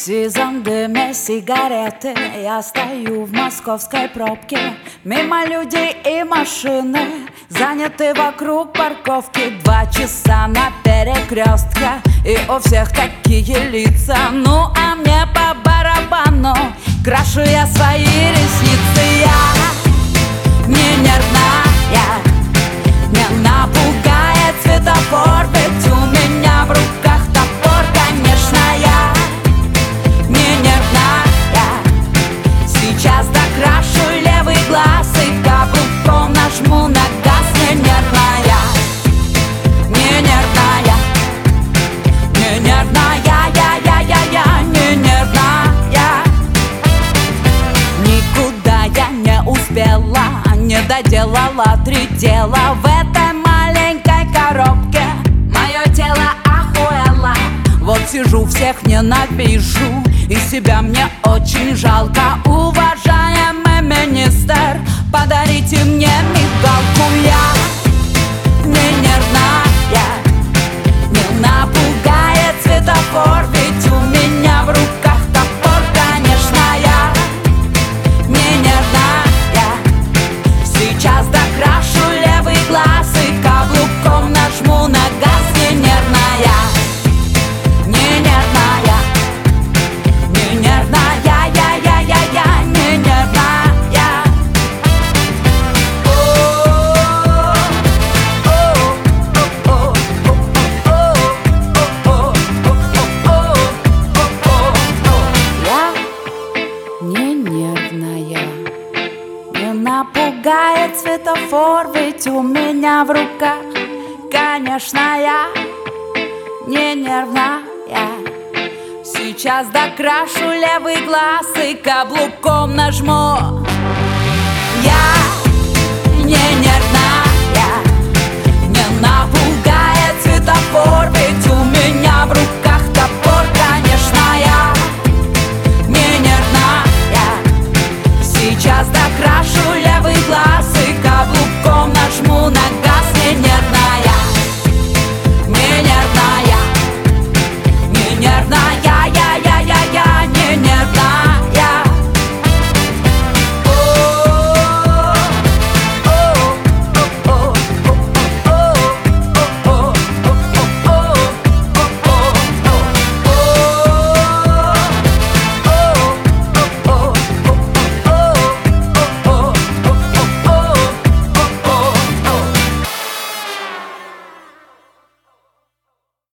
сизом дыме сигареты. Я стою в московской пробке, мимо людей и машины, заняты вокруг парковки. 2 часа на перекрестке, и у всех такие лица. Ну а мне по барабану, крашу я свои ресницы. Я не нервная, не напугает светофор, ведь у меня в руках топор. Конечно, я не нервная, сейчас докрашу левый глаз и каблуком нажму на газ. Не нервная, не нервная, не нервная, я не нервная. Никуда я не успела, не доделала 3 дела в этой маленькой коробке. Мое тело охуело, вот сижу, всех ненавижу, и себя мне очень жалко. Уважаемый министр, подарите мне мигалку. Я не нервная, не напугает светофор, ведь у меня в руках топор. Конечно, я не нервная, сейчас докрашу левый глаз и каблуком нажму на газ. Не нервная, не нервная, не нервная, я не нервная. Я не нервная, не напугает светофор, ведь у меня в руках, конечно, я не нервная. Сейчас докрашу левый глаз и каблуком нажму